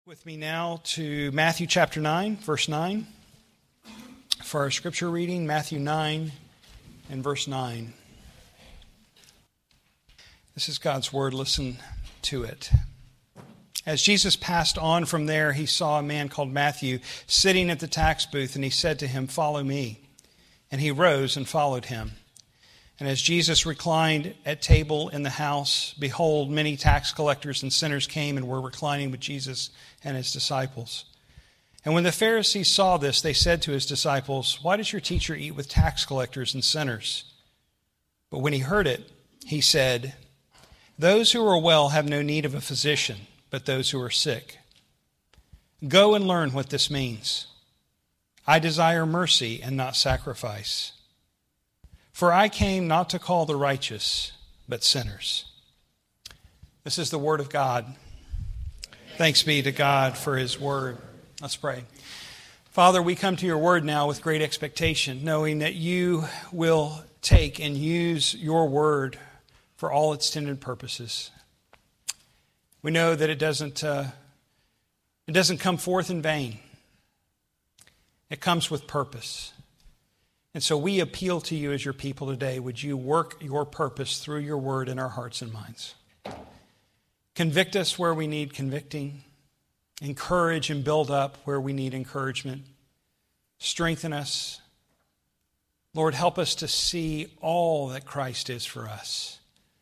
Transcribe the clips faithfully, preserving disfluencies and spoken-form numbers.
With me now to Matthew chapter nine, verse nine. For our scripture reading, Matthew nine and verse nine. This is God's word. Listen to it. As Jesus passed on from there, he saw a man called Matthew sitting at the tax booth, and he said to him, "Follow me." And he rose and followed him. And as Jesus reclined at table in the house, behold, many tax collectors and sinners came and were reclining with Jesus and his disciples. And when the Pharisees saw this, they said to his disciples, "Why does your teacher eat with tax collectors and sinners?" But when he heard it, he said, "Those who are well have no need of a physician, but those who are sick. Go and learn what this means. I desire mercy and not sacrifice. For I came not to call the righteous, but sinners." This is the word of God. Thanks be to God for his word. Let's pray. Father, we come to your word now with great expectation, knowing that you will take and use your word for all its intended purposes. We know that it doesn't, uh, it doesn't come forth in vain. It comes with purpose. And so we appeal to you as your people today. Would you work your purpose through your word in our hearts and minds? Convict us where we need convicting. Encourage and build up where we need encouragement. Strengthen us. Lord, help us to see all that Christ is for us.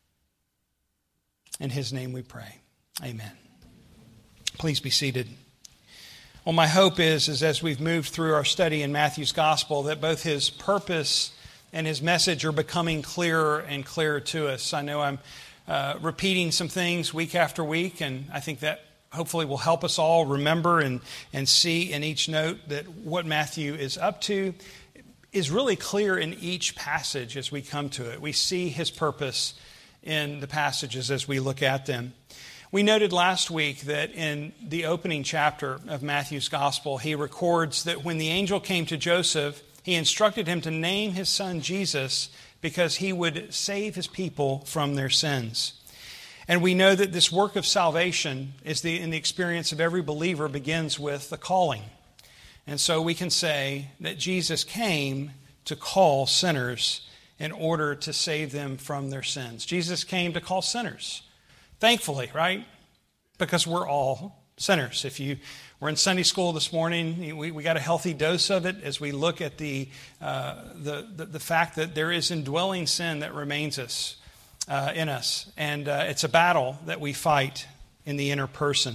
In his name we pray. Amen. Please be seated. Well, my hope is, is as we've moved through our study in Matthew's gospel, that both his purpose and his message are becoming clearer and clearer to us. I know I'm uh, repeating some things week after week, and I think that hopefully will help us all remember and, and see in each note that what Matthew is up to is really clear in each passage as we come to it. We see his purpose in the passages as we look at them. We noted last week that in the opening chapter of Matthew's gospel, he records that when the angel came to Joseph, he instructed him to name his son Jesus because he would save his people from their sins. And we know that this work of salvation is the, in the experience of every believer begins with the calling. And so we can say that Jesus came to call sinners in order to save them from their sins. Jesus came to call sinners. Thankfully, right? Because we're all sinners. If you were in Sunday school this morning, we, we got a healthy dose of it as we look at the, uh, the, the, the fact that there is indwelling sin that remains us, uh, in us. And uh, it's a battle that we fight in the inner person.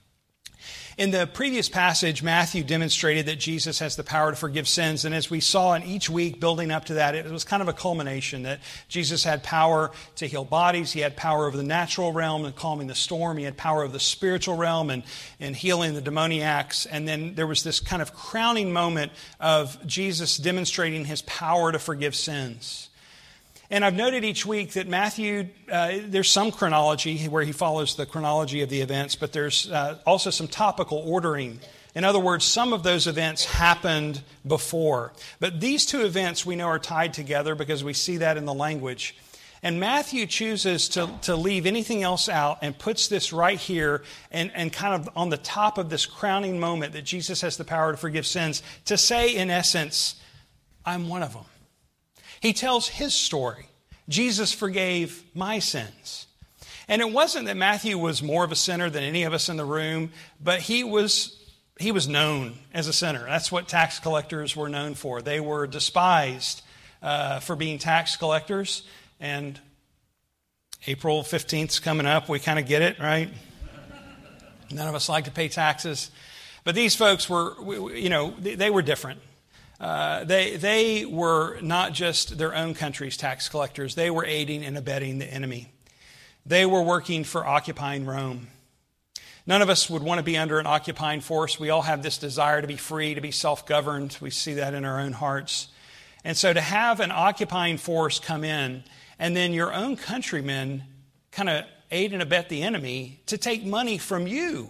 In the previous passage, Matthew demonstrated that Jesus has the power to forgive sins. And as we saw in each week building up to that, it was kind of a culmination that Jesus had power to heal bodies. He had power over the natural realm and calming the storm. He had power over the spiritual realm and, and healing the demoniacs. And then there was this kind of crowning moment of Jesus demonstrating his power to forgive sins. And I've noted each week that Matthew, uh, there's some chronology where he follows the chronology of the events, but there's uh, also some topical ordering. In other words, some of those events happened before. But these two events we know are tied together because we see that in the language. And Matthew chooses to, to leave anything else out and puts this right here and, and kind of on the top of this crowning moment that Jesus has the power to forgive sins to say, in essence, I'm one of them. He tells his story. Jesus forgave my sins. And it wasn't that Matthew was more of a sinner than any of us in the room, but he was he was known as a sinner. That's what tax collectors were known for. They were despised uh, for being tax collectors. And April fifteenth is coming up. We kind of get it, right? None of us like to pay taxes. But these folks were, you know, they were different. Uh, they they were not just their own country's tax collectors. They were aiding and abetting the enemy. They were working for occupying Rome. None of us would want to be under an occupying force. We all have this desire to be free, to be self-governed. We see that in our own hearts. And so to have an occupying force come in and then your own countrymen kind of aid and abet the enemy to take money from you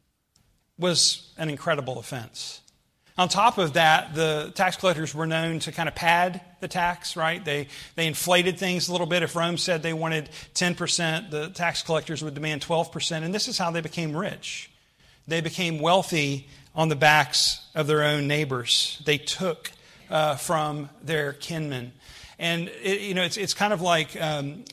was an incredible offense. On top of that, the tax collectors were known to kind of pad the tax, right? They they inflated things a little bit. If Rome said they wanted ten percent, the tax collectors would demand twelve percent. And this is how they became rich. They became wealthy on the backs of their own neighbors. They took uh, from their kinmen. And, it, you know, it's it's kind of like, um,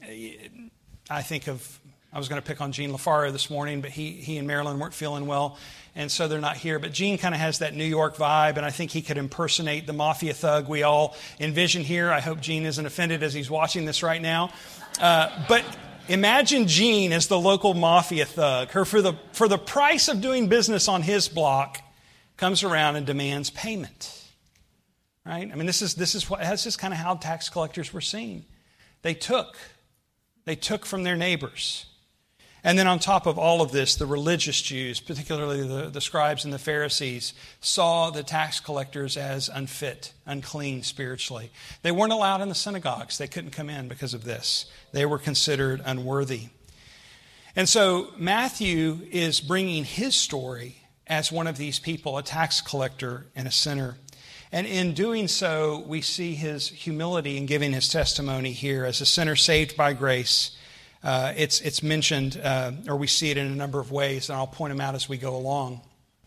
I think of, I was going to pick on Gene LaFaro this morning, but he he and Marilyn weren't feeling well, and so they're not here. But Gene kind of has that New York vibe, and I think he could impersonate the mafia thug we all envision here. I hope Gene isn't offended as he's watching this right now. Uh, but imagine Gene as the local mafia thug, who for the for the price of doing business on his block, comes around and demands payment. Right? I mean, this is this is what that's just kind of how tax collectors were seen. They took, they took from their neighbors. And then on top of all of this, the religious Jews, particularly the, the scribes and the Pharisees, saw the tax collectors as unfit, unclean spiritually. They weren't allowed in the synagogues. They couldn't come in because of this. They were considered unworthy. And so Matthew is bringing his story as one of these people, a tax collector and a sinner. And in doing so, we see his humility in giving his testimony here as a sinner saved by grace. Uh, it's it's mentioned, uh, or we see it in a number of ways, and I'll point them out as we go along.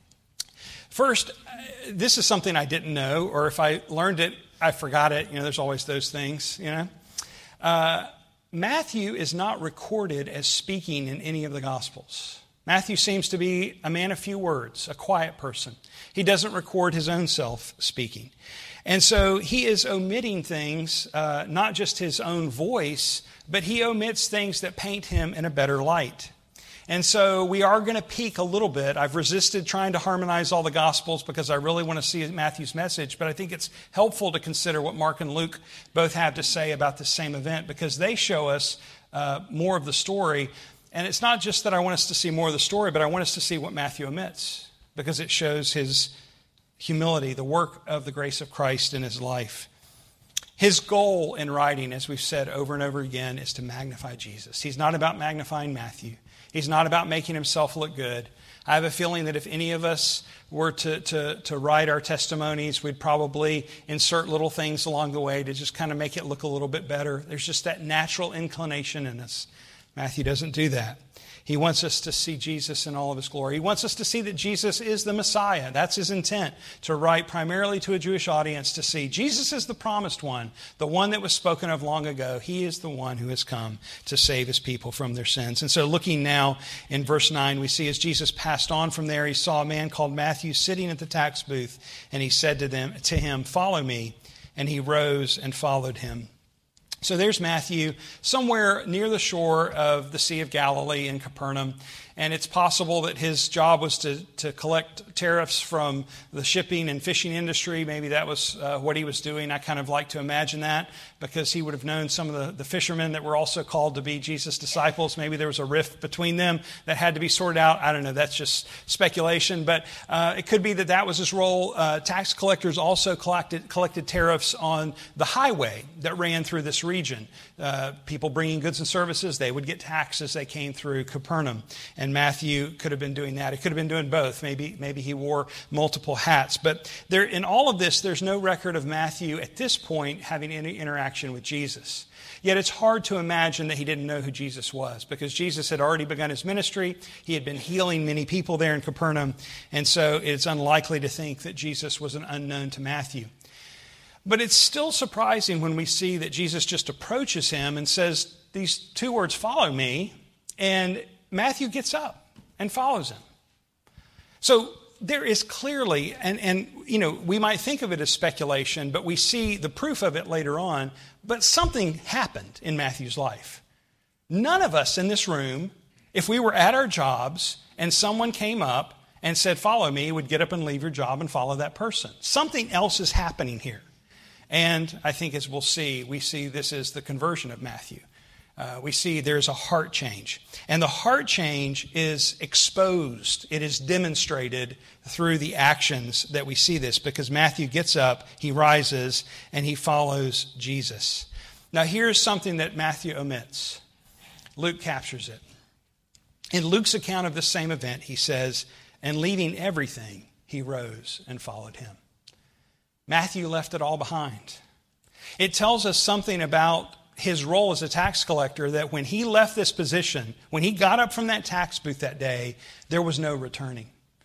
First, this is something I didn't know, or if I learned it, I forgot it. You know, there's always those things, you know. Uh, Matthew is not recorded as speaking in any of the Gospels. Matthew seems to be a man of few words, a quiet person. He doesn't record his own self speaking. And so he is omitting things, uh, not just his own voice, but he omits things that paint him in a better light. And so we are going to peek a little bit. I've resisted trying to harmonize all the Gospels because I really want to see Matthew's message, but I think it's helpful to consider what Mark and Luke both have to say about the same event, because they show us uh, more of the story. And it's not just that I want us to see more of the story, but I want us to see what Matthew omits, because it shows his humility, the work of the grace of Christ in his life. His goal in writing, as we've said over and over again, is to magnify Jesus. He's not about magnifying Matthew. He's not about making himself look good. I have a feeling that if any of us were to, to, to write our testimonies, we'd probably insert little things along the way to just kind of make it look a little bit better. There's just that natural inclination in us. Matthew doesn't do that. He wants us to see Jesus in all of his glory. He wants us to see that Jesus is the Messiah. That's his intent, to write primarily to a Jewish audience to see Jesus is the promised one, the one that was spoken of long ago. He is the one who has come to save his people from their sins. And so looking now in verse nine, we see as Jesus passed on from there, he saw a man called Matthew sitting at the tax booth, and he said to them, to him, "Follow me." And he rose and followed him. So there's Matthew, somewhere near the shore of the Sea of Galilee in Capernaum. And it's possible that his job was to, to collect tariffs from the shipping and fishing industry. Maybe that was uh, what he was doing. I kind of like to imagine that, because he would have known some of the, the fishermen that were also called to be Jesus' disciples. Maybe there was a rift between them that had to be sorted out. I don't know. That's just speculation. But uh, it could be that that was his role. Uh, tax collectors also collected, collected tariffs on the highway that ran through this region. Uh, people bringing goods and services, they would get taxed as they came through Capernaum. And Matthew could have been doing that. He could have been doing both. Maybe, maybe he wore multiple hats. But there, in all of this, there's no record of Matthew at this point having any interaction with Jesus. Yet it's hard to imagine that he didn't know who Jesus was, because Jesus had already begun his ministry. He had been healing many people there in Capernaum. And so it's unlikely to think that Jesus was an unknown to Matthew. But it's still surprising when we see that Jesus just approaches him and says these two words, "Follow me," and Matthew gets up and follows him. So there is clearly, and, and you know, we might think of it as speculation, but we see the proof of it later on, but something happened in Matthew's life. None of us in this room, if we were at our jobs and someone came up and said, "Follow me," would get up and leave your job and follow that person. Something else is happening here. And I think, as we'll see, we see this is the conversion of Matthew. Uh, we see there's a heart change. And the heart change is exposed. It is demonstrated through the actions that we see this, because Matthew gets up, he rises, and he follows Jesus. Now here's something that Matthew omits. Luke captures it. In Luke's account of this same event, he says, "And leaving everything, he rose and followed him." Matthew left it all behind. It tells us something about his role as a tax collector, that when he left this position, when he got up from that tax booth that day, there was no returning.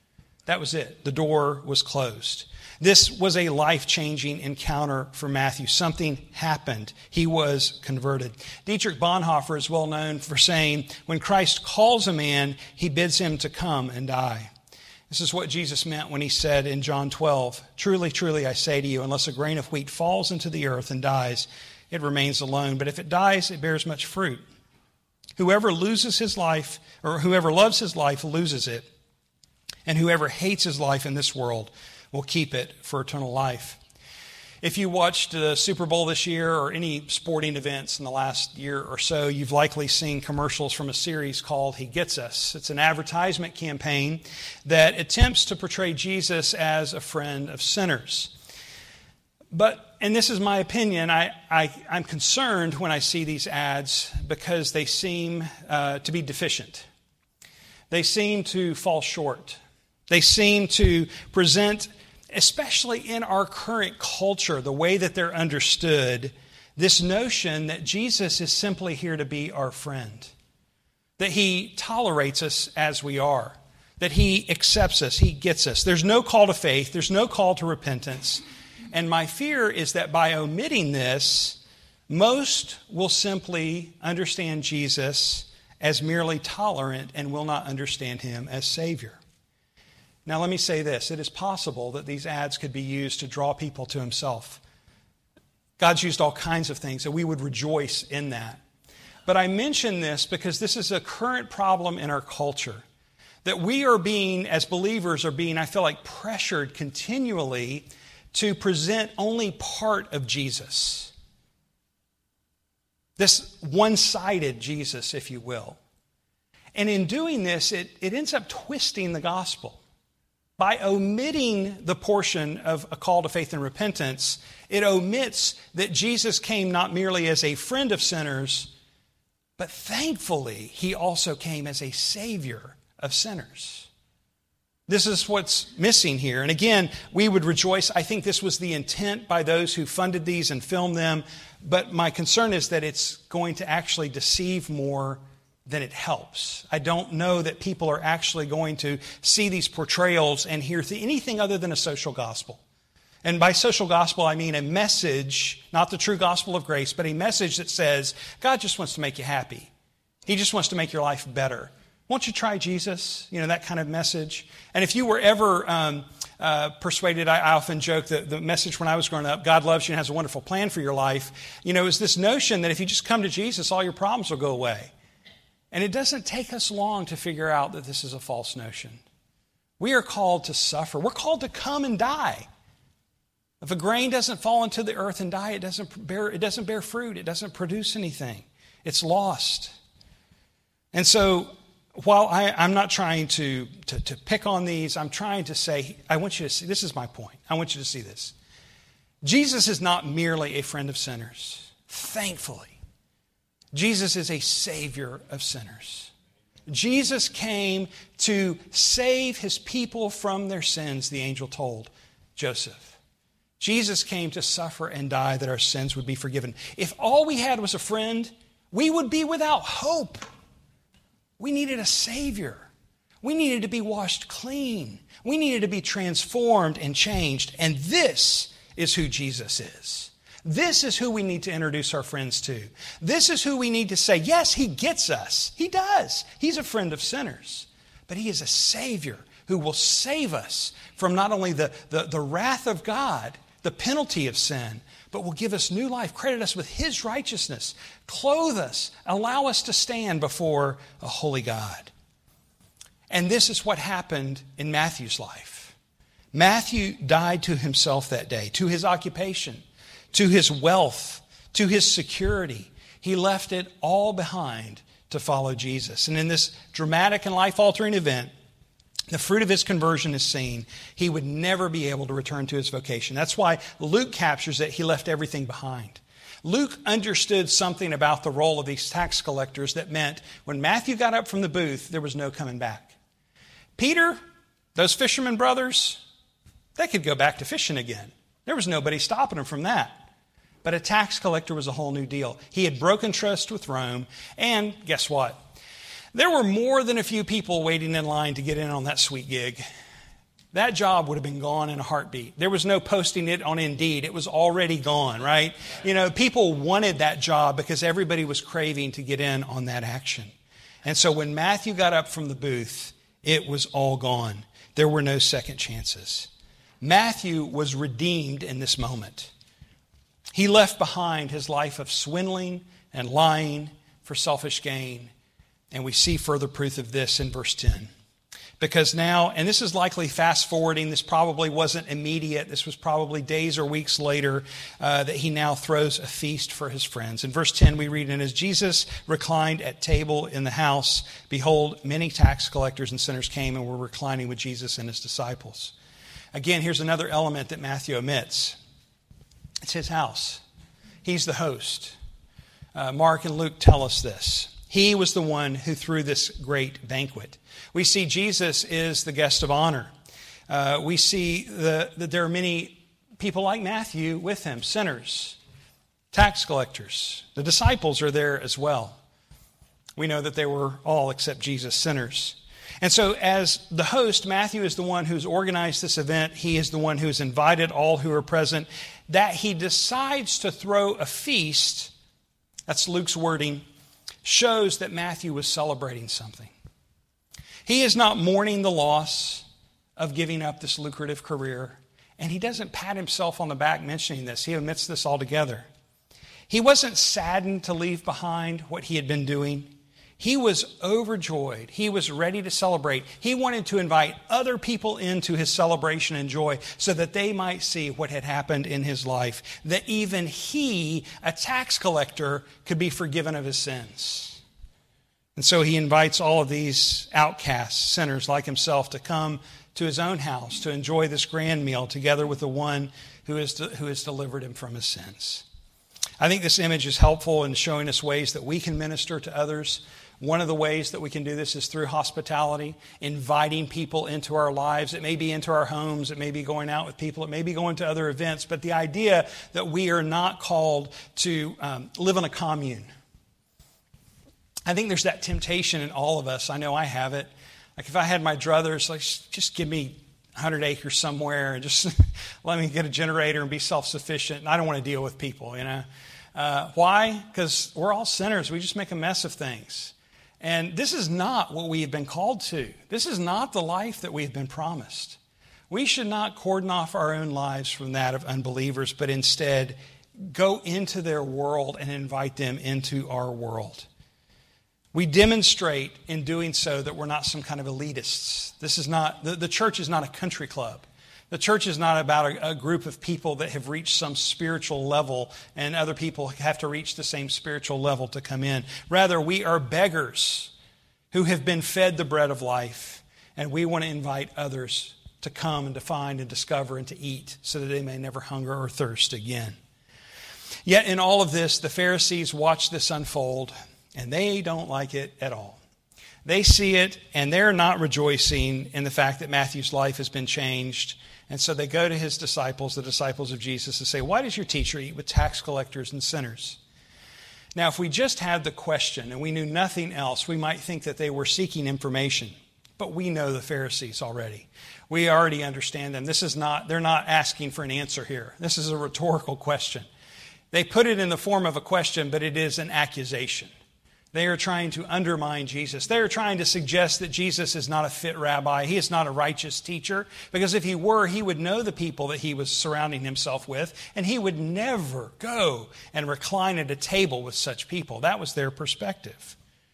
That was it. The door was closed. This was a life-changing encounter for Matthew. Something happened. He was converted. Dietrich Bonhoeffer is well known for saying, when Christ calls a man, he bids him to come and die. This is what Jesus meant when he said in John twelve, "Truly, truly, I say to you, unless a grain of wheat falls into the earth and dies, it remains alone. But if it dies, it bears much fruit. Whoever loses his life, or whoever loves his life, loses it. And whoever hates his life in this world will keep it for eternal life." If you watched the Super Bowl this year or any sporting events in the last year or so, you've likely seen commercials from a series called He Gets Us. It's an advertisement campaign that attempts to portray Jesus as a friend of sinners. But, and this is my opinion, I, I, I'm concerned when I see these ads because they seem uh, to be deficient. They seem to fall short. They seem to present, especially in our current culture, the way that they're understood, this notion that Jesus is simply here to be our friend, that He tolerates us as we are, that He accepts us, He gets us. There's no call to faith, there's no call to repentance. And my fear is that by omitting this, most will simply understand Jesus as merely tolerant and will not understand Him as Savior. Now, let me say this. It is possible that these ads could be used to draw people to Himself. God's used all kinds of things, and we would rejoice in that. But I mention this because this is a current problem in our culture. That we are being, as believers, are being, I feel like, pressured continually to present only part of Jesus. This one-sided Jesus, if you will. And in doing this, it, it ends up twisting the gospel. By omitting the portion of a call to faith and repentance, it omits that Jesus came not merely as a friend of sinners, but thankfully, He also came as a Savior of sinners. This is what's missing here. And again, we would rejoice. I think this was the intent by those who funded these and filmed them. But my concern is that it's going to actually deceive more than it helps. I don't know that people are actually going to see these portrayals and hear anything other than a social gospel. And by social gospel, I mean a message, not the true gospel of grace, but a message that says, God just wants to make you happy. He just wants to make your life better. Won't you try Jesus? You know, that kind of message. And if you were ever um, uh, persuaded, I, I often joke that the message when I was growing up, God loves you and has a wonderful plan for your life, you know, is this notion that if you just come to Jesus, all your problems will go away. And it doesn't take us long to figure out that this is a false notion. We are called to suffer. We're called to come and die. If a grain doesn't fall into the earth and die, it doesn't bear, it doesn't bear fruit. It doesn't produce anything. It's lost. And so, while I, I'm not trying to, to, to pick on these, I'm trying to say, I want you to see, this is my point. I want you to see this. Jesus is not merely a friend of sinners. Thankfully. Jesus is a Savior of sinners. Jesus came to save His people from their sins, the angel told Joseph. Jesus came to suffer and die that our sins would be forgiven. If all we had was a friend, we would be without hope. We needed a Savior. We needed to be washed clean. We needed to be transformed and changed. And this is who Jesus is. This is who we need to introduce our friends to. This is who we need to say, yes, He gets us. He does. He's a friend of sinners. But He is a Savior who will save us from not only the, the, the wrath of God, the penalty of sin, but will give us new life, credit us with His righteousness, clothe us, allow us to stand before a holy God. And this is what happened in Matthew's life. Matthew died to himself that day, to his occupation, to his wealth, to his security. He left it all behind to follow Jesus. And in this dramatic and life-altering event, the fruit of his conversion is seen. He would never be able to return to his vocation. That's why Luke captures it. He left everything behind. Luke understood something about the role of these tax collectors that meant when Matthew got up from the booth, there was no coming back. Peter, those fishermen brothers, they could go back to fishing again. There was nobody stopping them from that. But a tax collector was a whole new deal. He had broken trust with Rome. And guess what? There were more than a few people waiting in line to get in on that sweet gig. that job would have been gone in a heartbeat. There was no posting it on Indeed. It was already gone, right? You know, people wanted that job because everybody was craving to get in on that action. And so when Matthew got up from the booth, it was all gone. There were no second chances. Matthew was redeemed in this moment. He left behind his life of swindling and lying for selfish gain. And we see further proof of this in verse ten. Because now, and this is likely fast forwarding, this probably wasn't immediate, this was probably days or weeks later, uh, that he now throws a feast for his friends. In verse ten we read, and as Jesus reclined at table in the house, behold, many tax collectors and sinners came and were reclining with Jesus and his disciples. Again, here's another element that Matthew omits. It's his house. He's the host. Uh, Mark and Luke tell us this. He was the one who threw this great banquet. We see Jesus is the guest of honor. Uh, we see the, that there are many people like Matthew with him, sinners, tax collectors. The disciples are there as well. We know that they were all, except Jesus, sinners. And so as the host, Matthew is the one who's organized this event. He is the one who's invited all who are present. That he decides to throw a feast, that's Luke's wording, shows that Matthew was celebrating something. He is not mourning the loss of giving up this lucrative career, and he doesn't pat himself on the back mentioning this. He omits this altogether. He wasn't saddened to leave behind what he had been doing. He was overjoyed. He was ready to celebrate. He wanted to invite other people into his celebration and joy so that they might see what had happened in his life, that even he, a tax collector, could be forgiven of his sins. And so he invites all of these outcasts, sinners like himself, to come to his own house to enjoy this grand meal together with the one who has, who has delivered him from his sins. I think this image is helpful in showing us ways that we can minister to others. One of the ways that we can do this is through hospitality, inviting people into our lives. It may be into our homes. It may be going out with people. It may be going to other events. But the idea that we are not called to um, live in a commune. I think there's that temptation in all of us. I know I have it. Like if I had my druthers, like just give me one hundred acres somewhere and just let me get a generator and be self-sufficient. And I don't want to deal with people, you know. Uh, why? Because we're all sinners. We just make a mess of things. And this is not what we have been called to. This is not the life that we have been promised. We should not cordon off our own lives from that of unbelievers, but instead go into their world and invite them into our world. We demonstrate in doing so that we're not some kind of elitists. This is not, the, the church is not a country club. The church is not about a, a group of people that have reached some spiritual level and other people have to reach the same spiritual level to come in. Rather, we are beggars who have been fed the bread of life, and we want to invite others to come and to find and discover and to eat so that they may never hunger or thirst again. Yet in all of this, the Pharisees watch this unfold, and they don't like it at all. They see it, and they're not rejoicing in the fact that Matthew's life has been changed. And so they go to his disciples, the disciples of Jesus, and say, why does your teacher eat with tax collectors and sinners? Now, if we just had the question and we knew nothing else, we might think that they were seeking information. But we know the Pharisees already. We already understand them. This is not, they're not asking for an answer here. This is a rhetorical question. They put it in the form of a question, but it is an accusation. They are trying to undermine Jesus. They are trying to suggest that Jesus is not a fit rabbi. He is not a righteous teacher. Because if he were, he would know the people that he was surrounding himself with. And he would never go and recline at a table with such people. That was their perspective.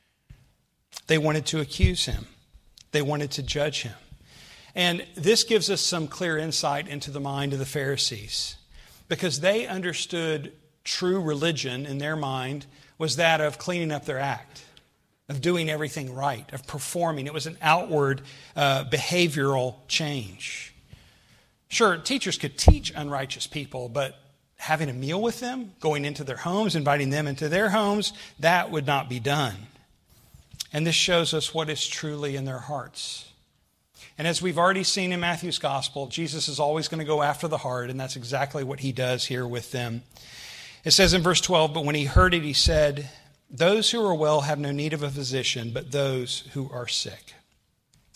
They wanted to accuse him. They wanted to judge him. And this gives us some clear insight into the mind of the Pharisees. Because they understood true religion in their mind was that of cleaning up their act, of doing everything right, of performing. It was an outward uh, behavioral change. Sure, teachers could teach unrighteous people, but having a meal with them, going into their homes, inviting them into their homes, that would not be done. And this shows us what is truly in their hearts. And as we've already seen in Matthew's gospel, Jesus is always going to go after the heart, and that's exactly what he does here with them. It says in verse twelve, but when he heard it, he said, those who are well have no need of a physician, but those who are sick.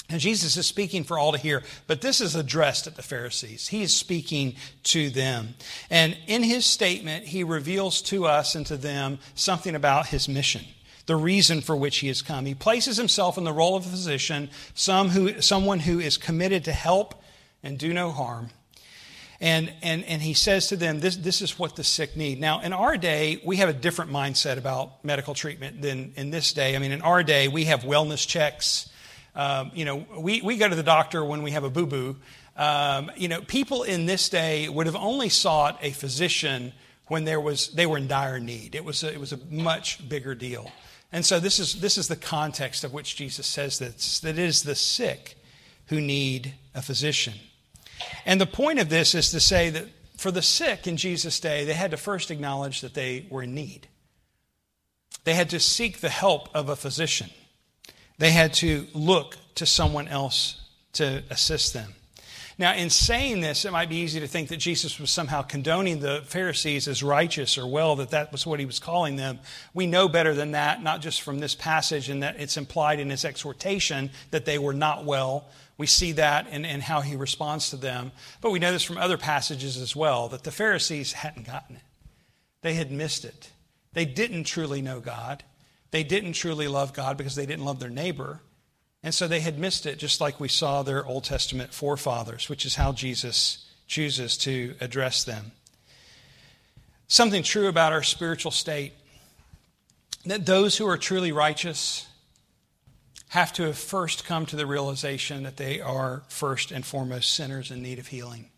And Jesus is speaking for all to hear, but this is addressed at the Pharisees. He is speaking to them. And in his statement, he reveals to us and to them something about his mission, the reason for which he has come. He places himself in the role of a physician, some who, someone who is committed to help and do no harm. And, and, and he says to them, this, this is what the sick need. Now, in our day, we have a different mindset about medical treatment than in this day. I mean, in our day, we have wellness checks. Um, you know, we, we go to the doctor when we have a boo-boo. Um, you know, people in this day would have only sought a physician when there was they were in dire need. It was a, it was a much bigger deal. And so this is this is the context of which Jesus says this, that it is the sick who need a physician. And the point of this is to say that for the sick in Jesus' day, they had to first acknowledge that they were in need. They had to seek the help of a physician. They had to look to someone else to assist them. Now, in saying this, it might be easy to think that Jesus was somehow condoning the Pharisees as righteous or well, that that was what he was calling them. We know better than that, not just from this passage, and that it's implied in his exhortation that they were not well. We see that in, in how he responds to them. But we know this from other passages as well, that the Pharisees hadn't gotten it. They had missed it. They didn't truly know God. They didn't truly love God because they didn't love their neighbor. And so they had missed it, just like we saw their Old Testament forefathers, which is how Jesus chooses to address them. Something true about our spiritual state, that those who are truly righteous have to have first come to the realization that they are first and foremost sinners in need of healing.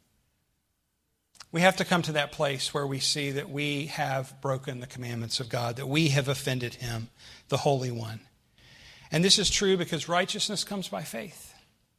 We have to come to that place where we see that we have broken the commandments of God, that we have offended him, the Holy One. And this is true because righteousness comes by faith.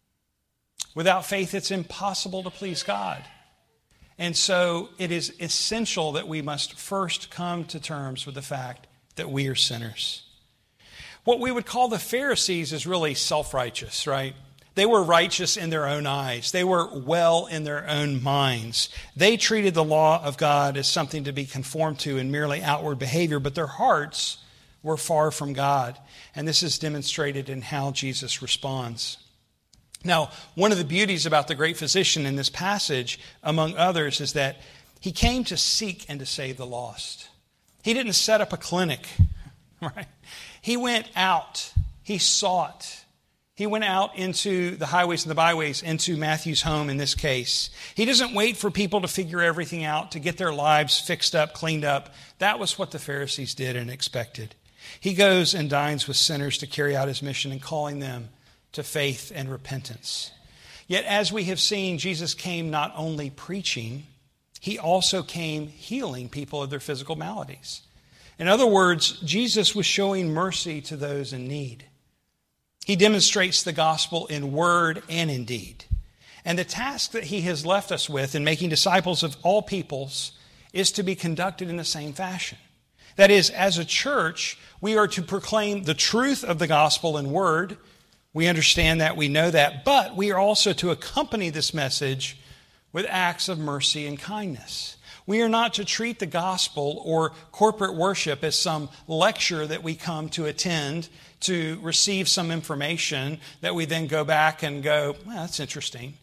Without faith, it's impossible to please God. And so it is essential that we must first come to terms with the fact that we are sinners. What we would call the Pharisees is really self-righteous, right? They were righteous in their own eyes. They were well in their own minds. They treated the law of God as something to be conformed to in merely outward behavior, but their hearts were far from God. And this is demonstrated in how Jesus responds. Now, one of the beauties about the great physician in this passage, among others, is that he came to seek and to save the lost. He didn't set up a clinic, right? He went out. He sought. He went out into the highways and the byways, into Matthew's home in this case. He doesn't wait for people to figure everything out, to get their lives fixed up, cleaned up. That was what the Pharisees did and expected. He goes and dines with sinners to carry out his mission and calling them to faith and repentance. Yet, as we have seen, Jesus came not only preaching, he also came healing people of their physical maladies. In other words, Jesus was showing mercy to those in need. He demonstrates the gospel in word and in deed. And the task that he has left us with in making disciples of all peoples is to be conducted in the same fashion. That is, as a church, we are to proclaim the truth of the gospel in word. We understand that, we know that, but we are also to accompany this message with acts of mercy and kindness. We are not to treat the gospel or corporate worship as some lecture that we come to attend to receive some information that we then go back and go, well, that's interesting.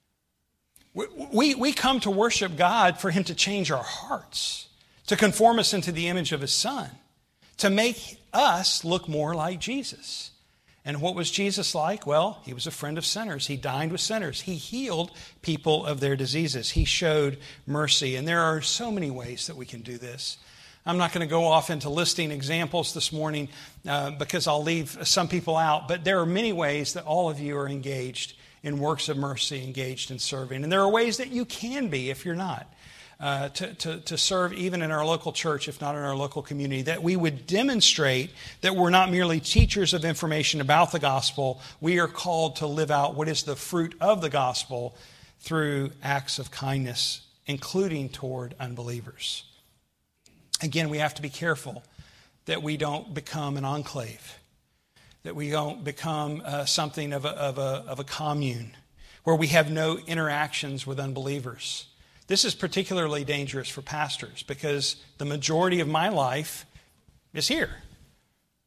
We, we, we come to worship God for him to change our hearts, to conform us into the image of his Son, to make us look more like Jesus. And what was Jesus like? Well, he was a friend of sinners. He dined with sinners. He healed people of their diseases. He showed mercy. And there are so many ways that we can do this. I'm not going to go off into listing examples this morning uh, because I'll leave some people out. But there are many ways that all of you are engaged in works of mercy, engaged in serving. And there are ways that you can be if you're not. Uh, to, to, to serve even in our local church, if not in our local community, that we would demonstrate that we're not merely teachers of information about the gospel. We are called to live out what is the fruit of the gospel through acts of kindness, including toward unbelievers. Again, we have to be careful that we don't become an enclave, that we don't become uh, something of a, of, a, of a commune where we have no interactions with unbelievers. This is particularly dangerous for pastors because the majority of my life is here.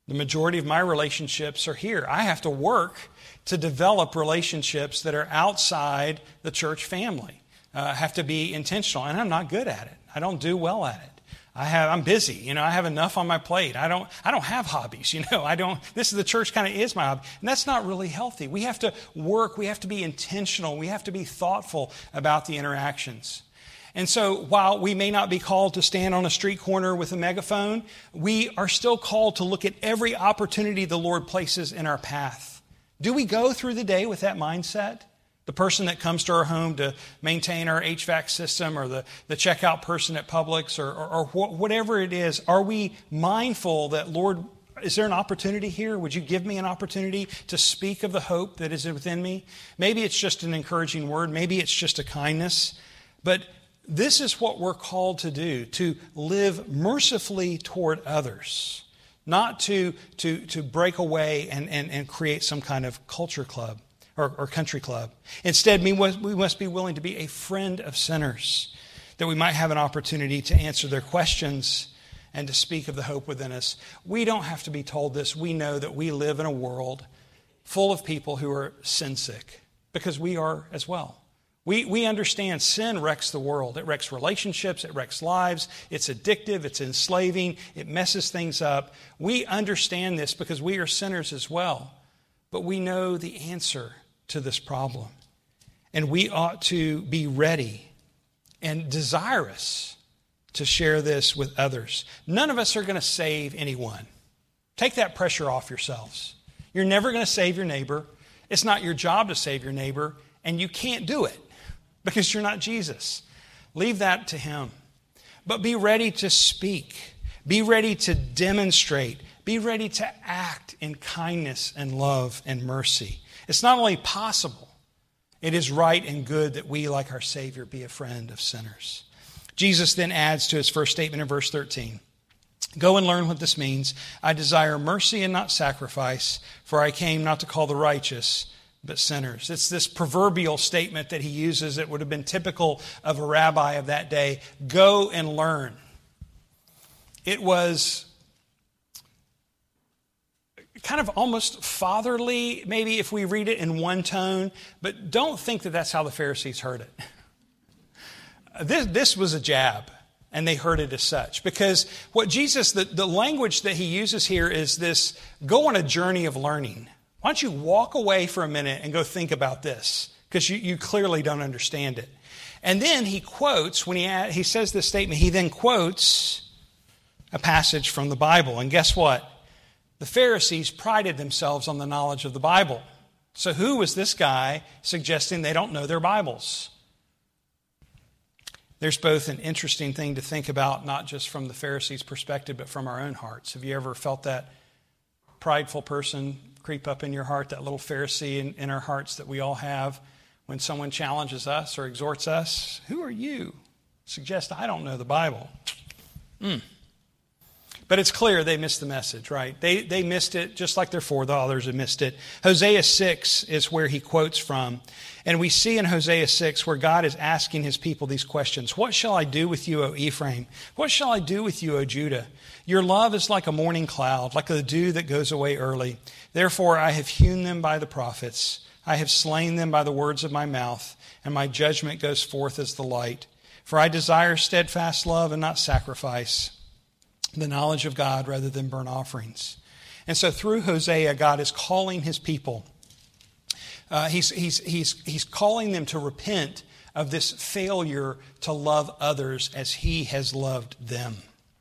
The majority of my relationships are here. I have to work to develop relationships that are outside the church family. Uh, I have to be intentional, and I'm not good at it. I don't do well at it. I have, I'm busy, you know, I have enough on my plate. I don't, I don't have hobbies, you know, I don't, this is the church kind of is my hobby. And that's not really healthy. We have to work, we have to be intentional, we have to be thoughtful about the interactions. And so while we may not be called to stand on a street corner with a megaphone, we are still called to look at every opportunity the Lord places in our path. Do we go through the day with that mindset? The person that comes to our home to maintain our H V A C system, or the, the checkout person at Publix, or, or, or wh- whatever it is, are we mindful that, Lord, is there an opportunity here? Would you give me an opportunity to speak of the hope that is within me? Maybe it's just an encouraging word. Maybe it's just a kindness. But this is what we're called to do, to live mercifully toward others, not to, to, to break away and, and, and create some kind of culture club. Or, or country club. Instead, we must, we must be willing to be a friend of sinners, that we might have an opportunity to answer their questions and to speak of the hope within us. We don't have to be told this. We know that we live in a world full of people who are sin sick, because we are as well. We, we understand sin wrecks the world. It wrecks relationships. It wrecks lives. It's addictive. It's enslaving. It messes things up. We understand this because we are sinners as well. But we know the answer to this problem. And we ought to be ready and desirous to share this with others. None of us are going to save anyone. Take that pressure off yourselves. You're never going to save your neighbor. It's not your job to save your neighbor, and you can't do it because you're not Jesus. Leave that to Him. But be ready to speak. Be ready to demonstrate. Be ready to act in kindness and love and mercy. It's not only possible, it is right and good that we, like our Savior, be a friend of sinners. Jesus then adds to his first statement in verse thirteen, "Go and learn what this means. I desire mercy and not sacrifice, for I came not to call the righteous, but sinners." It's this proverbial statement that he uses that would have been typical of a rabbi of that day. Go and learn. It was kind of almost fatherly, maybe if we read it in one tone, but don't think that that's how the Pharisees heard it. This, this was a jab, and they heard it as such. Because what Jesus, the, the language that he uses here is this: go on a journey of learning. Why don't you walk away for a minute and go think about this? Because you, you clearly don't understand it. And then he quotes, when he, he says this statement, he then quotes a passage from the Bible. And guess what? The Pharisees prided themselves on the knowledge of the Bible. So who was this guy suggesting they don't know their Bibles? There's both an interesting thing to think about, not just from the Pharisees' perspective, but from our own hearts. Have you ever felt that prideful person creep up in your heart, that little Pharisee in, in our hearts that we all have when someone challenges us or exhorts us? Who are you? Suggest I don't know the Bible. Mm. But it's clear they missed the message, right? They they missed it just like their forefathers had missed it. Hosea six is where he quotes from. And we see in Hosea six where God is asking his people these questions. What shall I do with you, O Ephraim? What shall I do with you, O Judah? Your love is like a morning cloud, like the dew that goes away early. Therefore I have hewn them by the prophets. I have slain them by the words of my mouth, and my judgment goes forth as the light. For I desire steadfast love and not sacrifice, the knowledge of God rather than burnt offerings. And so through Hosea, God is calling his people. Uh, he's, he's, he's, he's calling them to repent of this failure to love others as he has loved them.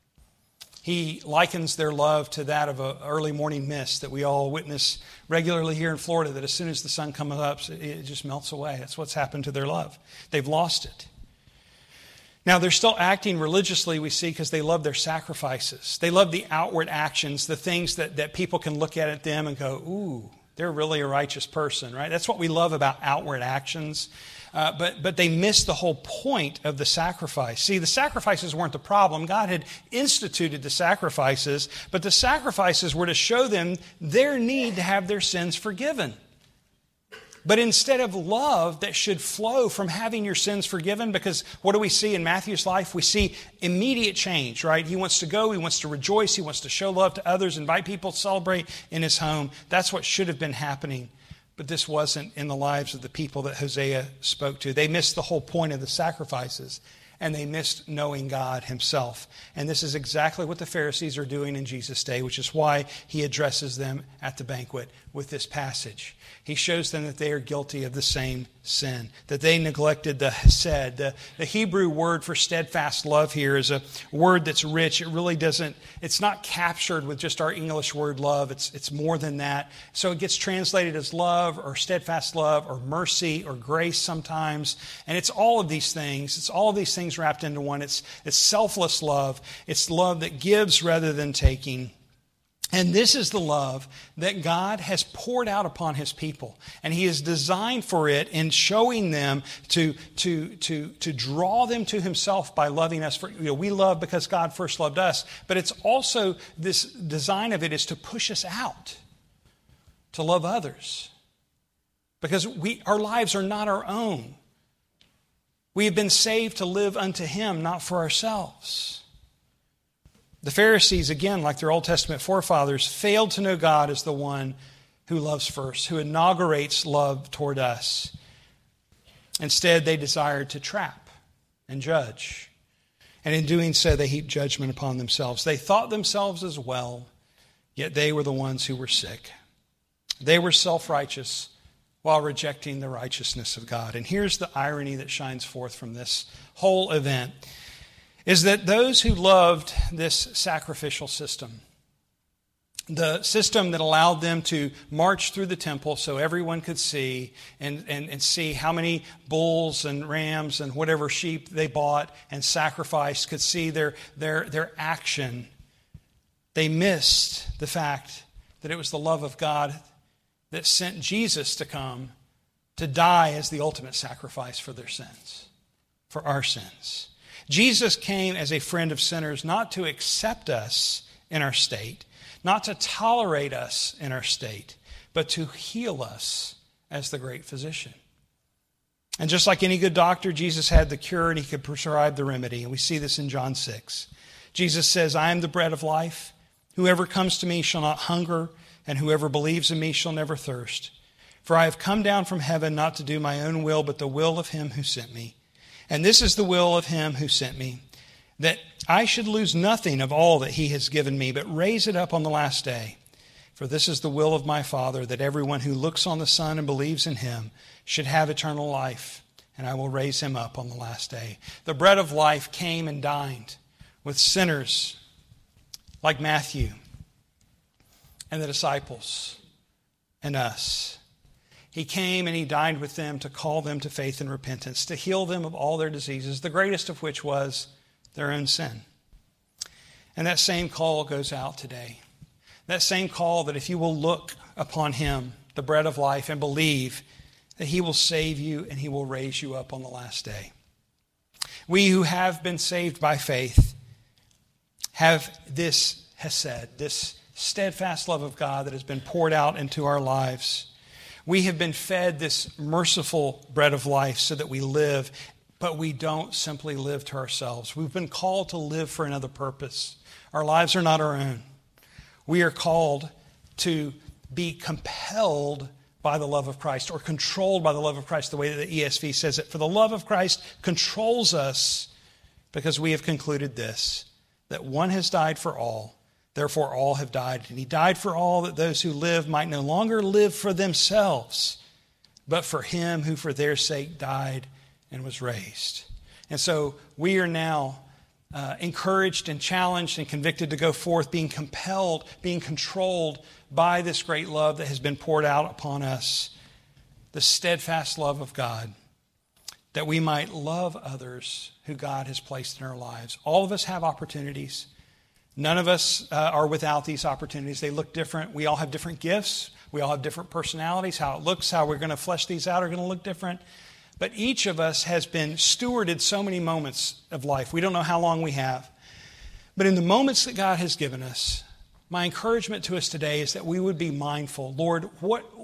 He likens their love to that of an early morning mist that we all witness regularly here in Florida, that as soon as the sun comes up, it just melts away. That's what's happened to their love. They've lost it. Now, they're still acting religiously, we see, because they love their sacrifices. They love the outward actions, the things that, that people can look at at them and go, ooh, they're really a righteous person, right? That's what we love about outward actions. Uh, but, but they missed the whole point of the sacrifice. See, the sacrifices weren't the problem. God had instituted the sacrifices, but the sacrifices were to show them their need to have their sins forgiven. But instead of love that should flow from having your sins forgiven, because what do we see in Matthew's life? We see immediate change, right? He wants to go, he wants to rejoice, he wants to show love to others, invite people to celebrate in his home. That's what should have been happening. But this wasn't in the lives of the people that Hosea spoke to. They missed the whole point of the sacrifices, and they missed knowing God himself. And this is exactly what the Pharisees are doing in Jesus' day, which is why he addresses them at the banquet with this passage. He shows them that they are guilty of the same sin, that they neglected the hesed. The, the Hebrew word for steadfast love here is a word that's rich. It really doesn't, it's not captured with just our English word love. It's, it's more than that. So it gets translated as love or steadfast love or mercy or grace sometimes. And it's all of these things. It's all of these things wrapped into one. It's, it's selfless love. It's love that gives rather than taking. And this is the love that God has poured out upon his people. And he is designed for it in showing them to, to, to, to draw them to himself by loving us. For, you know, we love because God first loved us. But it's also, this design of it is to push us out, to love others. Because we, our lives are not our own. We have been saved to live unto him, not for ourselves. The Pharisees, again, like their Old Testament forefathers, failed to know God as the one who loves first, who inaugurates love toward us. Instead, they desired to trap and judge. And in doing so, they heaped judgment upon themselves. They thought themselves as well, yet they were the ones who were sick. They were self-righteous while rejecting the righteousness of God. And here's the irony that shines forth from this whole event, is that those who loved this sacrificial system, the system that allowed them to march through the temple so everyone could see and, and, and see how many bulls and rams and whatever sheep they bought and sacrificed, could see their, their, their action, they missed the fact that it was the love of God that sent Jesus to come to die as the ultimate sacrifice for their sins, for our sins. Jesus came as a friend of sinners, not to accept us in our state, not to tolerate us in our state, but to heal us as the great physician. And just like any good doctor, Jesus had the cure and he could prescribe the remedy. And we see this in John six. Jesus says, I am the bread of life. Whoever comes to me shall not hunger, and whoever believes in me shall never thirst. For I have come down from heaven not to do my own will, but the will of him who sent me. And this is the will of him who sent me, that I should lose nothing of all that he has given me, but raise it up on the last day. For this is the will of my Father, that everyone who looks on the Son and believes in him should have eternal life, and I will raise him up on the last day. The bread of life came and dined with sinners like Matthew and the disciples and us. He came and he dined with them to call them to faith and repentance, to heal them of all their diseases, the greatest of which was their own sin. And that same call goes out today. That same call that if you will look upon him, the bread of life, and believe that he will save you and he will raise you up on the last day. We who have been saved by faith have this hesed, this steadfast love of God that has been poured out into our lives. We have been fed this merciful bread of life so that we live, but we don't simply live to ourselves. We've been called to live for another purpose. Our lives are not our own. We are called to be compelled by the love of Christ, or controlled by the love of Christ, the way that the E S V says it. For the love of Christ controls us, because we have concluded this, that one has died for all, therefore all have died. And he died for all, that those who live might no longer live for themselves, but for him who for their sake died and was raised. And so we are now uh, encouraged and challenged and convicted to go forth, being compelled, being controlled by this great love that has been poured out upon us, the steadfast love of God, that we might love others who God has placed in our lives. All of us have opportunities. None of us uh, are without these opportunities. They look different. We all have different gifts. We all have different personalities. How it looks, how we're going to flesh these out are going to look different. But each of us has been stewarded so many moments of life. We don't know how long we have. But in the moments that God has given us, my encouragement to us today is that we would be mindful. Lord, what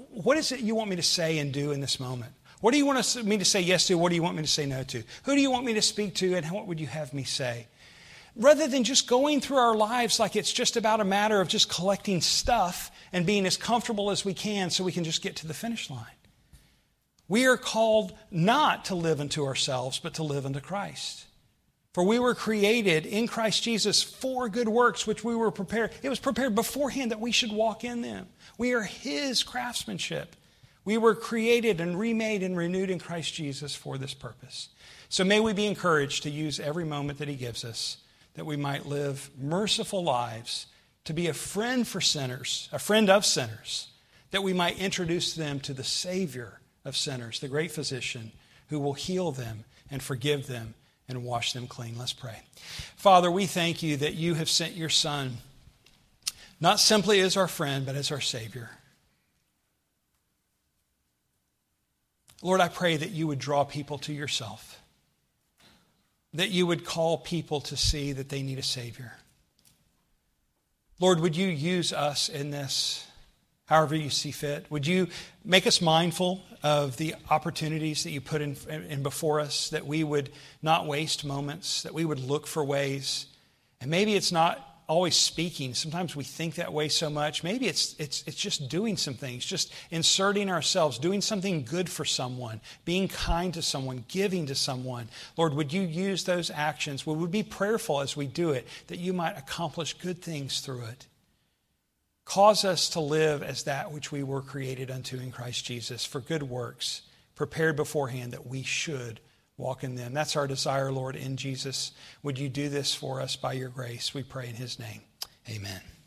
what is it you want me to say and do in this moment? What do you want me to say yes to? What do you want me to say no to? Who do you want me to speak to, and what would you have me say? Rather than just going through our lives like it's just about a matter of just collecting stuff and being as comfortable as we can so we can just get to the finish line. We are called not to live unto ourselves, but to live unto Christ. For we were created in Christ Jesus for good works, which we were prepared. It was prepared beforehand that we should walk in them. We are His craftsmanship. We were created and remade and renewed in Christ Jesus for this purpose. So may we be encouraged to use every moment that He gives us, that we might live merciful lives, to be a friend for sinners, a friend of sinners, that we might introduce them to the Savior of sinners, the great physician who will heal them and forgive them and wash them clean. Let's pray. Father, we thank you that you have sent your Son, not simply as our friend, but as our Savior. Lord, I pray that you would draw people to yourself, that you would call people to see that they need a Savior. Lord, would you use us in this however you see fit? Would you make us mindful of the opportunities that you put in, in before us, that we would not waste moments, that we would look for ways. And maybe it's not always speaking. Sometimes we think that way so much. Maybe it's it's it's just doing some things, just inserting ourselves, doing something good for someone, being kind to someone, giving to someone. Lord, would you use those actions? We would be prayerful as we do it, that you might accomplish good things through it. Cause us to live as that which we were created unto in Christ Jesus, for good works, prepared beforehand that we should walk in them. That's our desire, Lord, in Jesus. Would you do this for us by your grace? We pray in His name. Amen.